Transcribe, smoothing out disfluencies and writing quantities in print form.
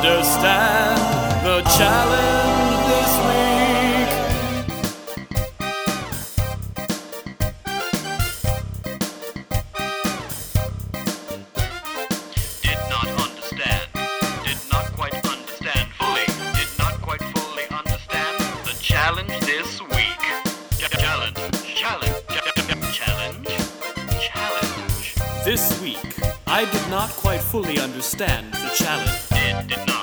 understand the challenge this week. Did not understand. Did not quite understand fully. Did not quite fully understand the challenge this week. Challenge. This week, I did not quite fully understand the challenge. Did not